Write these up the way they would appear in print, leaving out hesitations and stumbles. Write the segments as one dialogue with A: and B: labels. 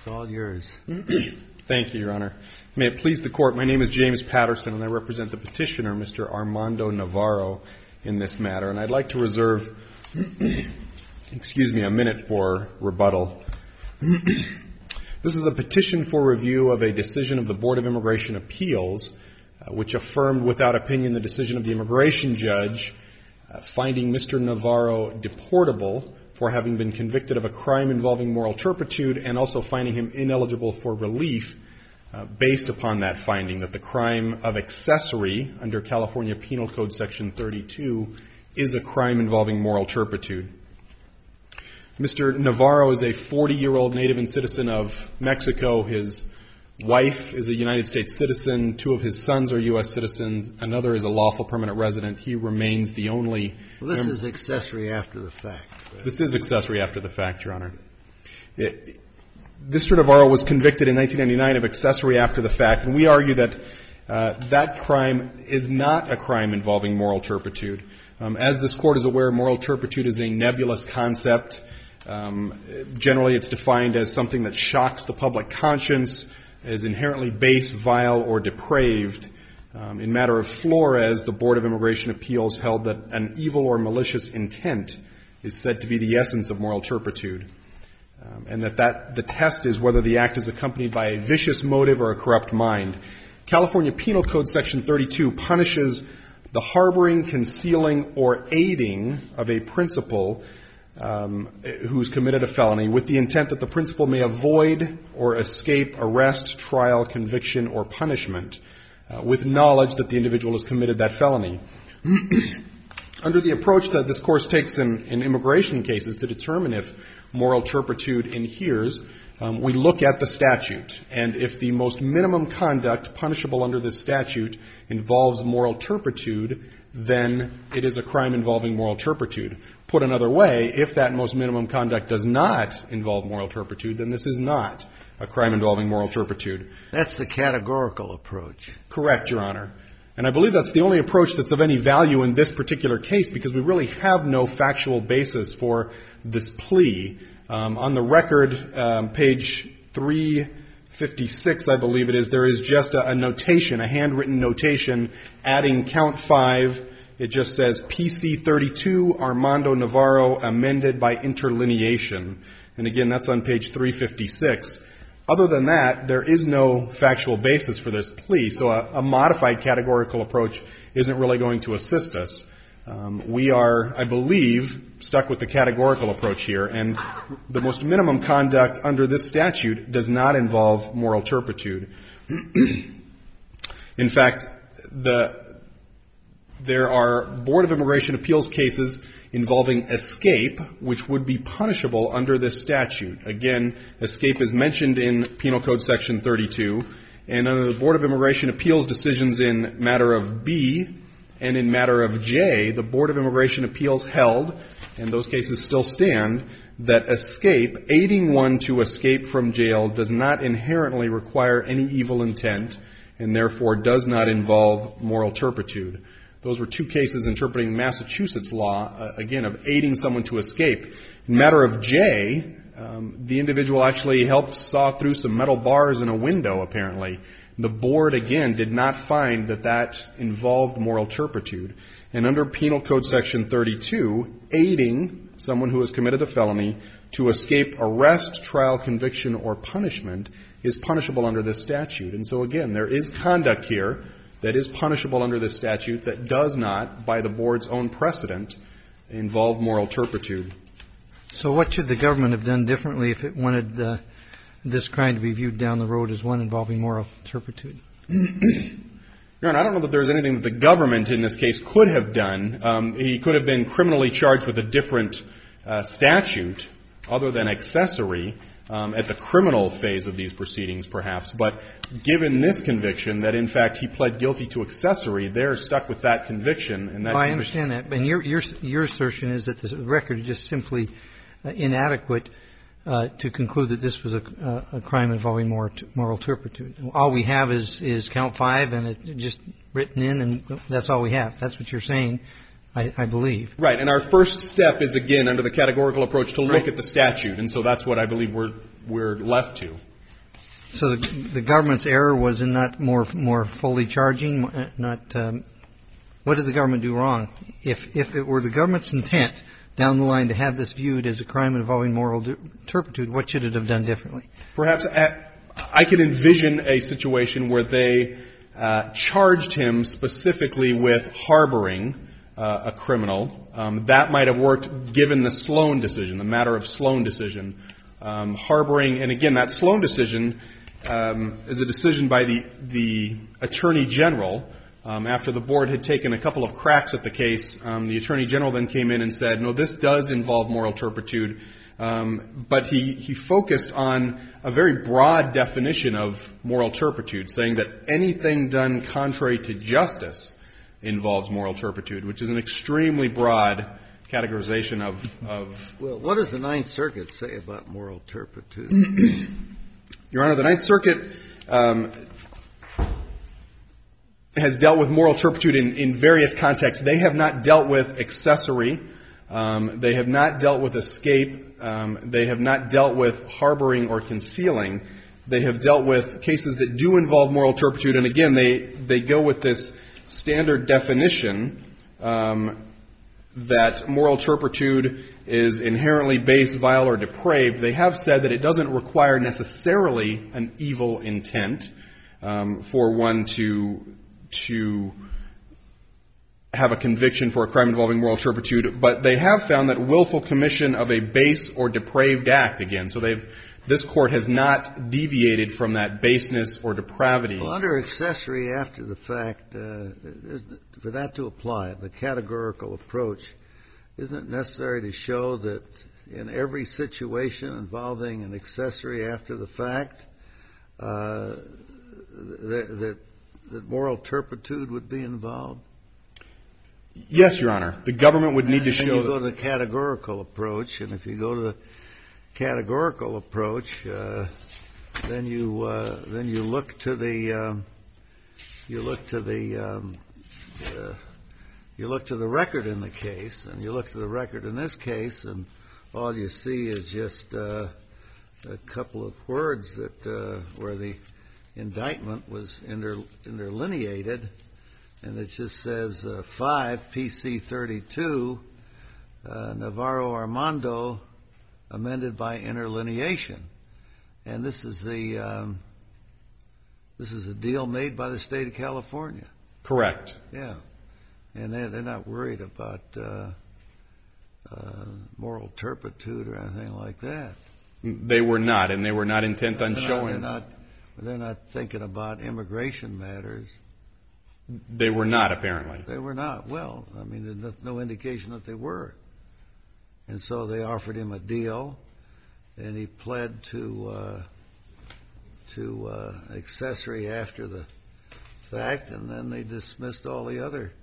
A: It's all yours.
B: Thank you, Your Honor. May it please the Court, my name is James Patterson, and I represent the petitioner, Mr. Armando Navarro, in this matter. And I'd like to reserve, a minute for rebuttal. This is a petition for review of a decision of the Board of Immigration Appeals, which affirmed without opinion the decision of the immigration judge finding Mr. Navarro deportable for having been convicted of a crime involving moral turpitude, and also finding him ineligible for relief based upon that finding, that the crime of accessory under California Penal Code Section 32 is a crime involving moral turpitude. Mr. Navarro is a 40-year-old native and citizen of Mexico. His wife is a United States citizen. 2 of his sons are U.S. citizens. Another is a lawful permanent resident. He remains the only...
A: Well, this is accessory after the fact. Right?
B: This is accessory after the fact, Your Honor. Mr. Navarro was convicted in 1999 of accessory after the fact, and we argue that that crime is not a crime involving moral turpitude. As this Court is aware, moral turpitude is a nebulous concept. Generally, it's defined as something that shocks the public conscience, is inherently base, vile, or depraved. In matter of Flores, the Board of Immigration Appeals held that an evil or malicious intent is said to be the essence of moral turpitude, and that the test is whether the act is accompanied by a vicious motive or a corrupt mind. California Penal Code Section 32 punishes the harboring, concealing, or aiding of a principal who's committed a felony with the intent that the principal may avoid or escape arrest, trial, conviction, or punishment with knowledge that the individual has committed that felony. Under the approach that this Court takes in immigration cases to determine if moral turpitude inheres, we look at the statute. And if the most minimum conduct punishable under this statute involves moral turpitude, then it is a crime involving moral turpitude. Put another way, if that most minimum conduct does not involve moral turpitude, then this is not a crime involving moral turpitude.
A: That's the categorical approach.
B: Correct, Your Honor. And I believe that's the only approach that's of any value in this particular case, because we really have no factual basis for this plea. On the record, page 356, I believe it is, there is just a notation, a handwritten notation, adding count 5. It just says PC 32, Armando Navarro, amended by interlineation. And again, that's on page 356. Other than that, there is no factual basis for this plea, so a modified categorical approach isn't really going to assist us. We are, I believe, stuck with the categorical approach here, and the most minimum conduct under this statute does not involve moral turpitude. In fact, there are Board of Immigration Appeals cases involving escape, which would be punishable under this statute. Again, escape is mentioned in Penal Code Section 32, and under the Board of Immigration Appeals decisions in matter of B and in matter of J, the Board of Immigration Appeals held, and those cases still stand, that escape, aiding one to escape from jail, does not inherently require any evil intent and therefore does not involve moral turpitude. Those were 2 cases interpreting Massachusetts law, again, of aiding someone to escape. In matter of J, the individual actually helped saw through some metal bars in a window, apparently. The board, again, did not find that that involved moral turpitude. And under Penal Code Section 32, aiding someone who has committed a felony to escape arrest, trial, conviction, or punishment is punishable under this statute. And so, again, there is conduct here that is punishable under this statute that does not, by the board's own precedent, involve moral turpitude.
C: So what should the government have done differently if it wanted this crime to be viewed down the road as one involving moral turpitude?
B: Your Honor, I don't know that there's anything that the government in this case could have done. He could have been criminally charged with a different statute other than accessory at the criminal phase of these proceedings, perhaps. But given this conviction, that in fact he pled guilty to accessory, they're stuck with that conviction. And that
C: I understand that. And your assertion is that the record is just simply inadequate to conclude that this was a crime involving moral turpitude. All we have is count 5, and it's just written in, and that's all we have. That's what you're saying, I believe.
B: Right. And our first step is, again, under the categorical approach, to look at the statute. And so that's what I believe we're left to.
C: So the government's error was in not more fully charging, what did the government do wrong? If it were the government's intent down the line to have this viewed as a crime involving moral turpitude, what should it have done differently?
B: Perhaps I could envision a situation where they charged him specifically with harboring a criminal. That might have worked given the Sloan decision, the matter of Sloan decision. Harboring, and again, that Sloan decision is a decision by the Attorney General. After the board had taken a couple of cracks at the case, the Attorney General then came in and said, no, this does involve moral turpitude. But he focused on a very broad definition of moral turpitude, saying that anything done contrary to justice involves moral turpitude, which is an extremely broad categorization of
A: Well, what does the Ninth Circuit say about moral turpitude?
B: Your Honor, the Ninth Circuit has dealt with moral turpitude in various contexts. They have not dealt with accessory. They have not dealt with escape. They have not dealt with harboring or concealing. They have dealt with cases that do involve moral turpitude. And again, they go with this standard definition that moral turpitude is inherently base, vile, or depraved. They have said that it doesn't require necessarily an evil intent for one to have a conviction for a crime involving moral turpitude, but they have found that willful commission of a base or depraved act, again. So this court has not deviated from that baseness or depravity.
A: Well, under accessory after the fact, for that to apply, the categorical approach, isn't it necessary to show that in every situation involving an accessory after the fact, that moral turpitude would be involved?
B: Yes, Your Honor. The government would need to show.
A: And you go to the categorical approach, and if you go to the categorical approach, then you look to the record in the case, and you look to the record in this case, and all you see is just a couple of words that where the indictment was interlineated, and it just says 5 PC 32 Navarro Armando amended by interlineation, and this is a deal made by the state of California.
B: Correct.
A: Yeah, and they're not worried about moral turpitude or anything like that.
B: They were not, and they were not intent on showing.
A: They're not thinking about immigration matters.
B: They were not, apparently.
A: They were not. Well, I mean, there's no indication that they were. And so they offered him a deal, and he pled to accessory after the fact, and then they dismissed all the other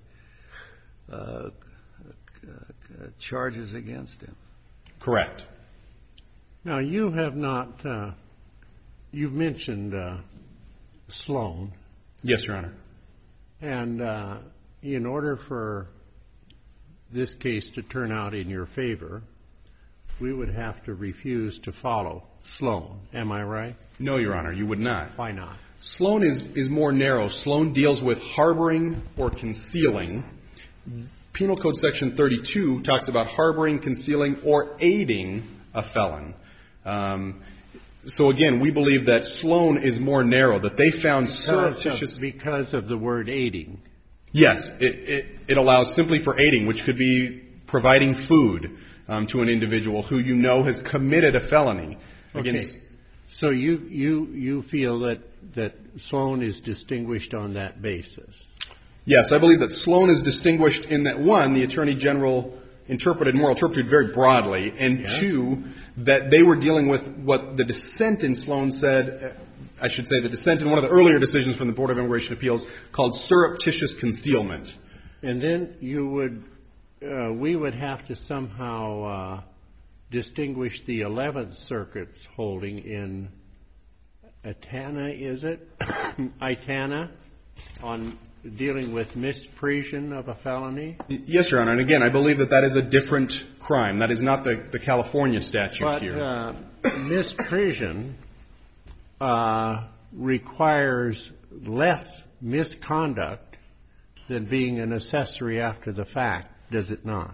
A: charges against him.
B: Correct.
D: Now, you have not, you've mentioned Sloan.
B: Yes, Your Honor.
D: And in order for this case to turn out in your favor, we would have to refuse to follow Sloan. Am I right?
B: No, Your Honor, you would not.
D: Why not?
B: Sloan is more narrow. Sloan deals with harboring or concealing. Penal Code Section 32 talks about harboring, concealing, or aiding a felon. So again, we believe that Sloan is more narrow, that they found surreptitious.
D: Because of the word aiding.
B: Yes, it allows simply for aiding, which could be providing food to an individual who you know has committed a felony.
D: Okay. So you feel that Sloan is distinguished on that basis?
B: Yes, I believe that Sloan is distinguished in that, one, the Attorney General interpreted moral turpitude very broadly, and two, that they were dealing with what the dissent in Sloan said, I should say the dissent in one of the earlier decisions from the Board of Immigration Appeals called surreptitious concealment.
D: And then we would have to somehow distinguish the 11th Circuit's holding in Itana, is it? Itana, on dealing with misprision of a felony?
B: Yes, Your Honor. And again, I believe that is a different crime. That is not the California statute here.
D: But misprision requires less misconduct than being an accessory after the fact, does it not?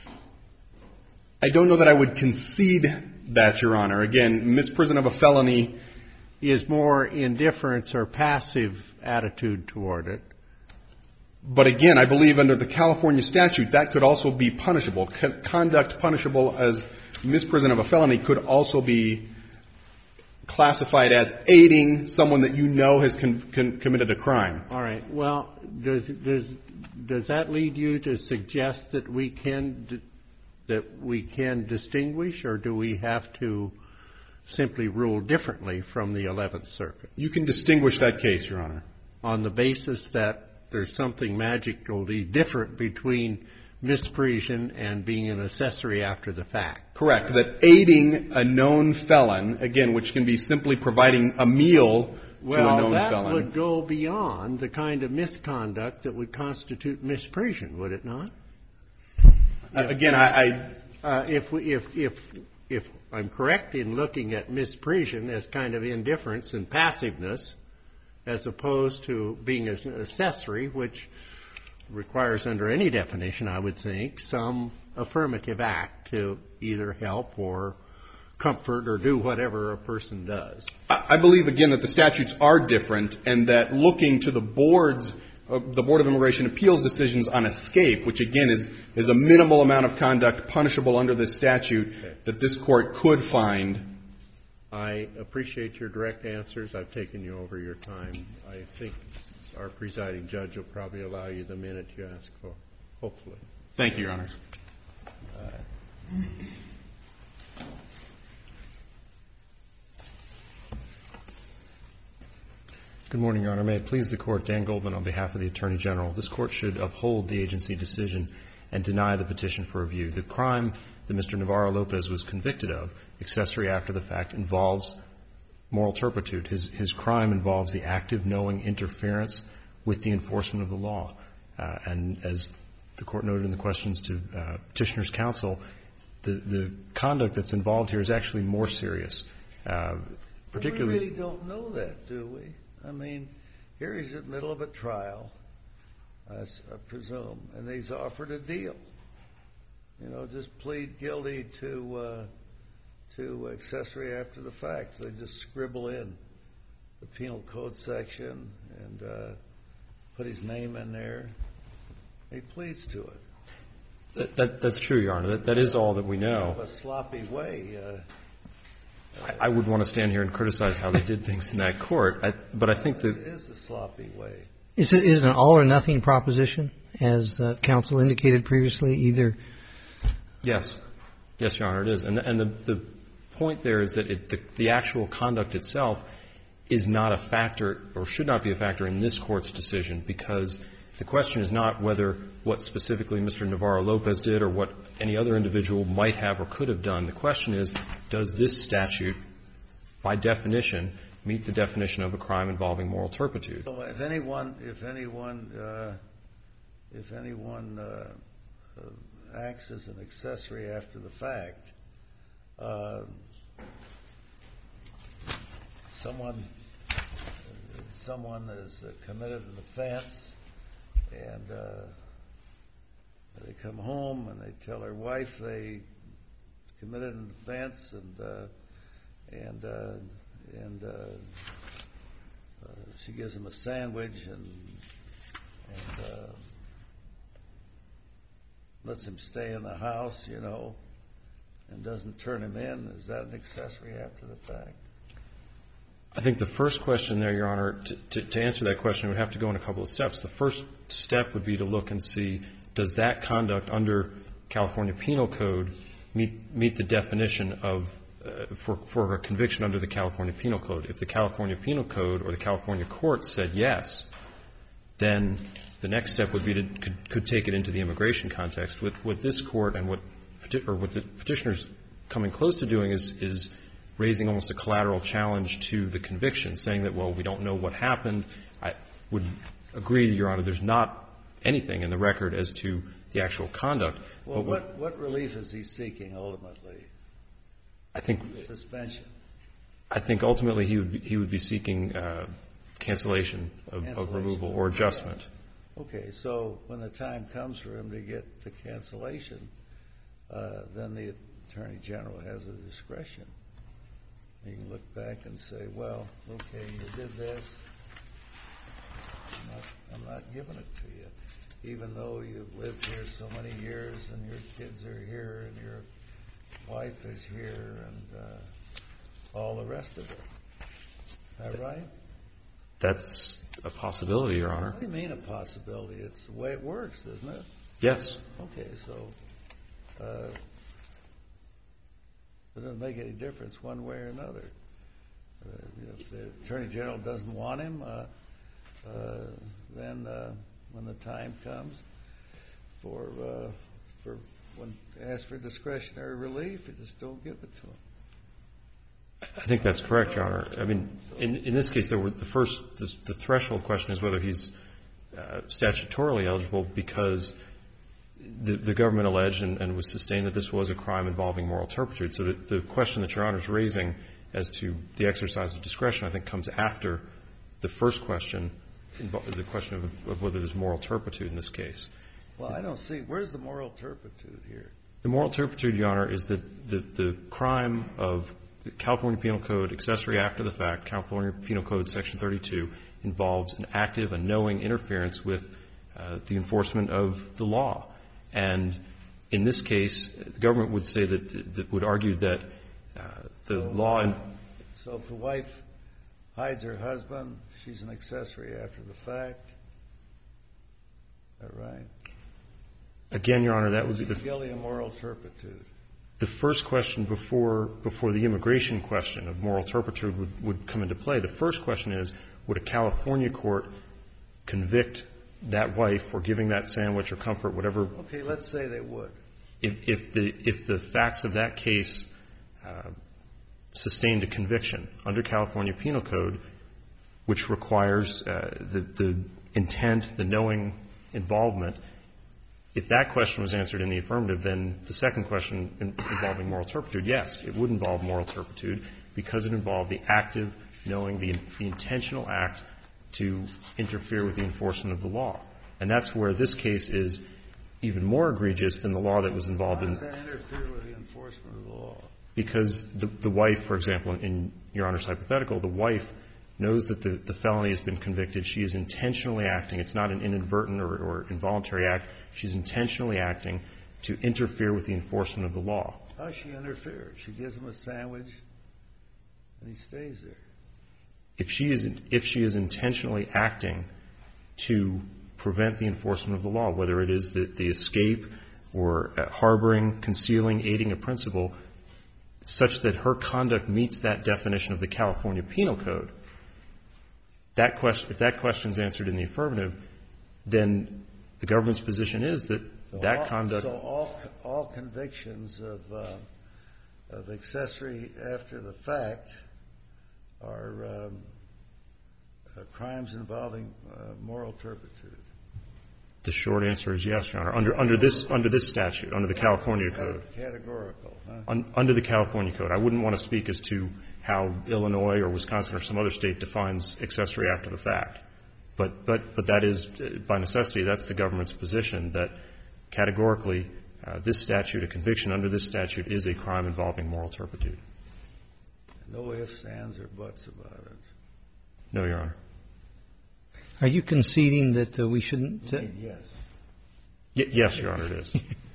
B: I don't know that I would concede that, Your Honor. Again, misprision of a felony
D: is more indifference or passive attitude toward it.
B: But again, I believe under the California statute, that could also be punishable. Conduct punishable as misprision of a felony could also be classified as aiding someone that you know has committed a crime.
D: All right. Well, does that lead you to suggest that we can distinguish, or do we have to simply rule differently from the 11th Circuit?
B: You can distinguish that case, Your Honor.
D: On the basis that there's something magically different between misprision and being an accessory after the fact.
B: Correct. That aiding a known felon, again, which can be simply providing a meal to a known felon.
D: Well, that would go beyond the kind of misconduct that would constitute misprision, would it not?
B: Again,
D: if I'm correct in looking at misprision as kind of indifference and passiveness, as opposed to being an accessory, which requires under any definition, I would think, some affirmative act to either help or comfort or do whatever a person does.
B: I believe, again, that the statutes are different and that looking to the Board of Immigration Appeals decisions on escape, which again is a minimal amount of conduct punishable under this statute, that this Court could find.
D: I appreciate your direct answers. I've taken you over your time. I think our presiding judge will probably allow you the minute you ask for, hopefully.
B: Thank you, Your Honors.
E: Good morning, Your Honor. May it please the Court, Dan Goldman on behalf of the Attorney General. This Court should uphold the agency decision and deny the petition for review. The crime that Mr. Navarro-Lopez was convicted of, accessory after the fact, involves moral turpitude. His crime involves the active, knowing interference with the enforcement of the law. And as the Court noted in the questions to Petitioner's counsel, the conduct that's involved here is actually more serious. Particularly,
A: we really don't know that, do we? I mean, here he's in the middle of a trial, I presume, and he's offered a deal. You know, just plead guilty to accessory after the fact. They just scribble in the penal code section and put his name in there. He pleads to it.
E: That's true, Your Honor. That is all that we know.
A: A sloppy way.
E: I would want to stand here and criticize how they did things in that court, but I think that
A: it is a sloppy way.
C: Is it an all or nothing proposition, as counsel indicated previously? Either.
E: Yes, Your Honor, it is. And the point there is that the actual conduct itself is not a factor or should not be a factor in this Court's decision, because the question is not whether what specifically Mr. Navarro-Lopez did or what any other individual might have or could have done. The question is, does this statute, by definition, meet the definition of a crime involving moral turpitude?
A: So if anyone acts as an accessory after the fact, someone has committed an offense, and they come home and they tell their wife they committed an offense, and she gives them a sandwich and lets him stay in the house, you know, and doesn't turn him in. Is that an accessory after the fact?
E: I think the first question there, Your Honor, to answer that question, would have to go in a couple of steps. The first step would be to look and see, does that conduct under California Penal Code meet the definition of for a conviction under the California Penal Code? If the California Penal Code or the California courts said yes, then the next step would be could take it into the immigration context. What this Court and what the petitioner's coming close to doing is raising almost a collateral challenge to the conviction, saying that, well, we don't know what happened. I would agree, Your Honor, there's not anything in the record as to the actual conduct.
A: Well, what relief is he seeking ultimately?
E: I think
A: suspension.
E: I think ultimately he would be seeking cancellation of removal or adjustment.
A: Okay, so when the time comes for him to get the cancellation, then the Attorney General has a discretion. He can look back and say, well, okay, you did this. I'm not giving it to you, even though you've lived here so many years and your kids are here and your wife is here and all the rest of it. Is that right?
E: That's a possibility, Your Honor.
A: What do you mean a possibility? It's the way it works, isn't it?
E: Yes.
A: Okay, so it doesn't make any difference one way or another. If the Attorney General doesn't want him, then when the time comes for when ask for discretionary relief, you just don't give it to him.
E: I think that's correct, Your Honor. I mean, in this case, the threshold question is whether he's statutorily eligible because the government alleged and was sustained that this was a crime involving moral turpitude. So the question that Your Honor is raising as to the exercise of discretion, I think, comes after the first question, the question of whether there's moral turpitude in this case.
A: Well, I don't see. Where's the moral turpitude here?
E: The moral turpitude, Your Honor, is that the crime of California Penal Code, accessory after the fact, California Penal Code Section 32, involves an active and knowing interference with the enforcement of the law. And in this case, the government would say that would argue that the law.
A: So if the wife hides her husband, she's an accessory after the fact. Is that right?
E: Again, Your Honor, that would be
A: guilty of moral turpitude.
E: The first question before the immigration question of moral turpitude would come into play. The first question is, would a California court convict that wife for giving that sandwich or comfort, whatever?
A: Okay, let's say they would.
E: If the facts of that case sustained a conviction under California Penal Code, which requires the intent, the knowing involvement, if that question was answered in the affirmative, then the second question involving moral turpitude, yes, it would involve moral turpitude because it involved the active, knowing, the intentional act to interfere with the enforcement of the law. And that's where this case is even more egregious than the law that was involved in.
A: How does that interfere with the enforcement of the law?
E: Because the wife, for example, in Your Honor's hypothetical, the wife knows that the felony has been convicted. She is intentionally acting. It's not an inadvertent or involuntary act. She's intentionally acting to interfere with the enforcement of the law.
A: How does she interfere? She gives him a sandwich and he stays there.
E: If she is intentionally acting to prevent the enforcement of the law, whether it is the escape or harboring, concealing, aiding a principal, such that her conduct meets that definition of the California Penal Code, if that question is answered in the affirmative, then the government's position is that conduct.
A: So all convictions of accessory after the fact are crimes involving moral turpitude.
E: The short answer is yes, Your Honor. Under this statute, under the California Code.
A: Categorical, huh?
E: Under the California Code. I wouldn't want to speak as to how Illinois or Wisconsin or some other state defines accessory after the fact. But that is, by necessity, that's the government's position, that categorically this statute, a conviction under this statute, is a crime involving moral turpitude.
A: No ifs, ands, or buts about it.
E: No, Your Honor.
C: Are you conceding that we shouldn't?
A: Yes.
E: Yes, Your Honor, it is.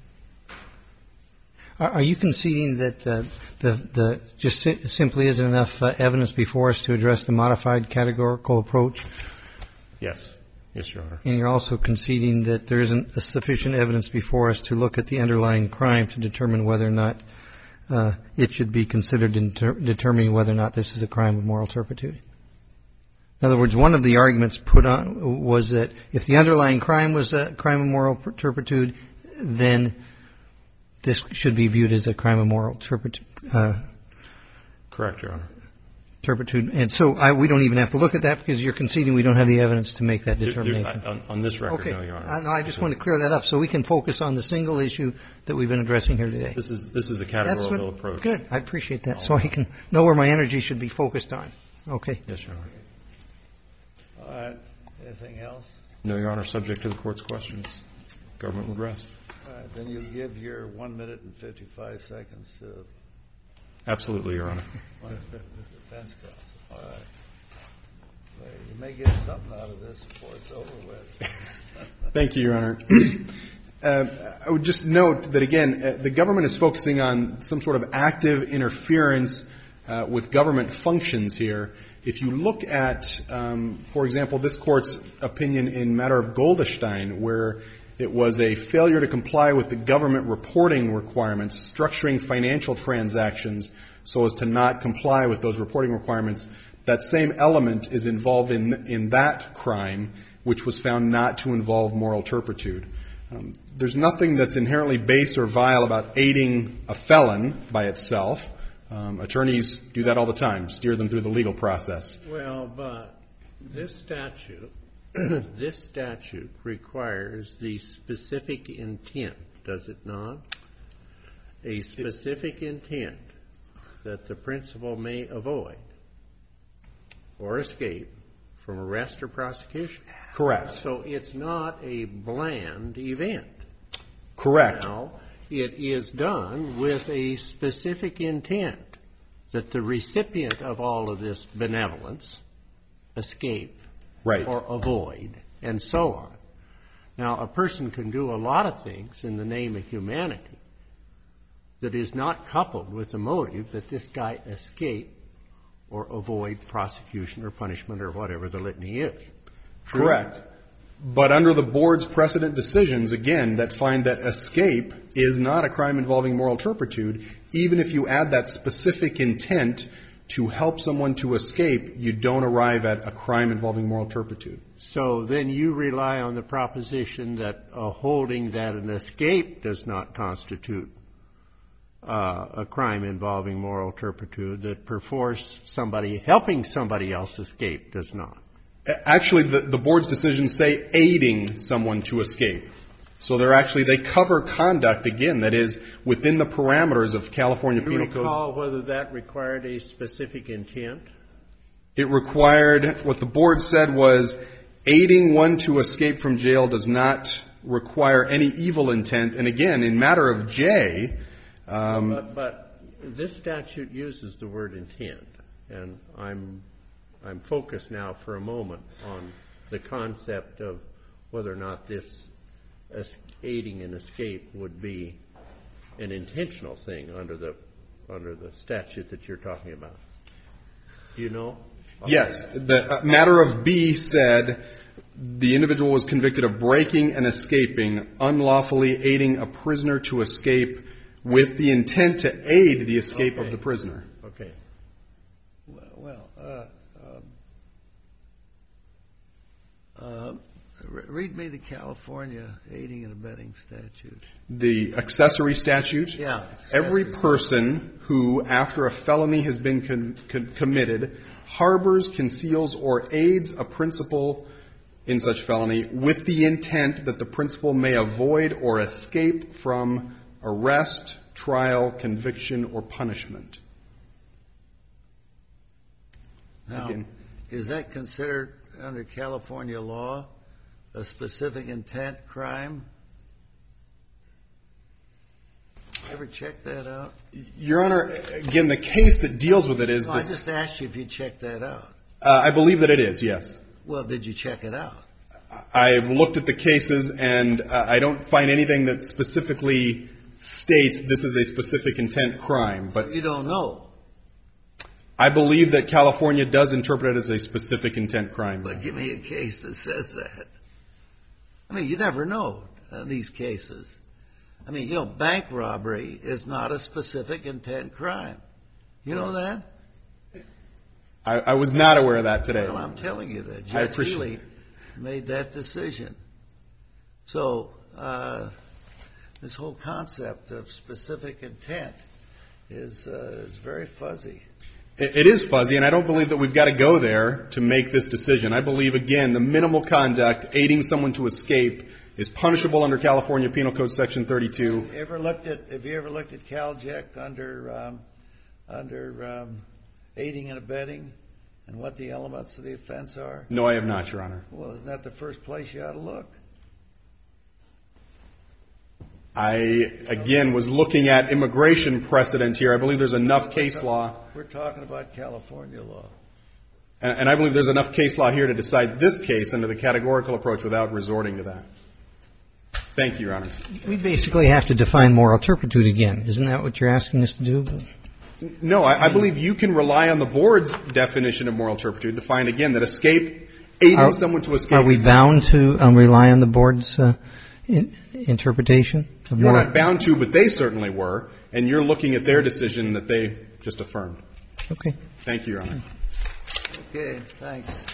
C: Are you conceding that the just simply isn't enough evidence before us to address the modified categorical approach?
E: Yes. Yes, Your Honor.
C: And you're also conceding that there isn't sufficient evidence before us to look at the underlying crime to determine whether or not it should be considered in determining whether or not this is a crime of moral turpitude? In other words, one of the arguments put on was that if the underlying crime was a crime of moral turpitude, then this should be viewed as a crime of moral turpitude.
E: Correct, Your Honor.
C: turpitude. And so we don't even have to look at that because you're conceding we don't have the evidence to make that determination.
E: On this record,
C: Okay.
E: no, Your Honor.
C: No, I just want to clear that up so we can focus on the single issue that we've been addressing here today.
E: This is a categorical approach.
C: Good. I appreciate that. So I can know where my energy should be focused on. Okay.
E: Yes, Your Honor.
A: All right. Anything else?
E: No, Your Honor. Subject to the Court's questions, government would rest.
A: All right. Then you give your 1 minute and 55 seconds to
E: Absolutely, Your Honor.
A: defense counsel. All right. Well, you may get something out of this before it's over with.
B: Thank you, Your Honor. I would just note that, again, the government is focusing on some sort of active interference with government functions here. If you look at, for example, this Court's opinion in matter of Goldestein, where it was a failure to comply with the government reporting requirements, structuring financial transactions so as to not comply with those reporting requirements, that same element is involved in that crime, which was found not to involve moral turpitude. There's nothing that's inherently base or vile about aiding a felon by itself. Attorneys do that all the time, steer them through the legal process.
D: Well, but this statute requires the specific intent, does it not? A specific intent that the principal may avoid or escape from arrest or prosecution.
B: Correct.
D: So it's not a bland event.
B: Correct.
D: Now, it is done with a specific intent that the recipient of all of this benevolence escape
B: Right.
D: or avoid, and so on. Now, a person can do a lot of things in the name of humanity that is not coupled with the motive that this guy escape or avoid prosecution or punishment or whatever the litany is. True?
B: Correct. But under the board's precedent decisions, again, that find that escape is not a crime involving moral turpitude, even if you add that specific intent to help someone to escape, you don't arrive at a crime involving moral turpitude.
D: So then you rely on the proposition that a holding that an escape does not constitute a crime involving moral turpitude, that perforce somebody helping somebody else escape does not.
B: Actually, the board's decisions say aiding someone to escape. So they cover conduct, again, that is within the parameters of California
D: Do you
B: Penal Code.
D: recall whether that required a specific intent?
B: It required, what the board said was, aiding one to escape from jail does not require any evil intent. And again, in matter of J...
D: But this statute uses the word intent, and I'm focused now for a moment on the concept of whether or not this aiding and escape would be an intentional thing under the statute that you're talking about. Do you know?
B: Yes. The matter of B said the individual was convicted of breaking and escaping, unlawfully aiding a prisoner to escape with the intent to aid the escape of the prisoner.
D: Okay.
A: Read me the California aiding and abetting statute.
B: The accessory statute?
A: Yeah.
B: Every person who, after a felony has been committed, harbors, conceals, or aids a principal in such felony with the intent that the principal may avoid or escape from arrest, trial, conviction, or punishment.
A: Now, is that considered under California law a specific intent crime? Ever check that out?
B: Your Honor, again, the case that deals with it is
A: I just asked you if you checked that out.
B: I believe that it is, yes.
A: Well, did you check it out?
B: I've looked at the cases, and I don't find anything that specifically states this is a specific intent crime. But
A: you don't know.
B: I believe that California does interpret it as a specific intent crime.
A: But give me a case that says that. I mean, you never know these cases. I mean, bank robbery is not a specific intent crime. You know that?
B: I was not aware of that today.
A: Well, I'm telling you that.
B: I
A: Judge
B: appreciate
A: Healy
B: it.
A: made that decision. So this whole concept of specific intent is very fuzzy.
B: It is fuzzy, and I don't believe that we've got to go there to make this decision. I believe, again, the minimal conduct, aiding someone to escape, is punishable under California Penal Code Section 32.
A: Have you ever looked at CalJEC under aiding and abetting and what the elements of the offense are?
B: No, I have not, Your Honor.
A: Well, isn't that the first place you ought to look?
B: I, again, was looking at immigration precedent here. I believe there's enough case law.
A: We're talking about California law.
B: And I believe there's enough case law here to decide this case under the categorical approach without resorting to that. Thank you, Your Honor.
C: We basically have to define moral turpitude again. Isn't that what you're asking us to do?
B: No, I believe you can rely on the board's definition of moral turpitude to find, again, that aiding someone to escape.
C: Are we bound to rely on the board's interpretation?
B: You're not bound to, but they certainly were, and you're looking at their decision that they just affirmed.
C: Okay.
B: Thank you, Your Honor.
A: Okay, thanks.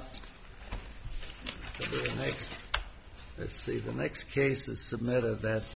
A: The next case is submitted. That's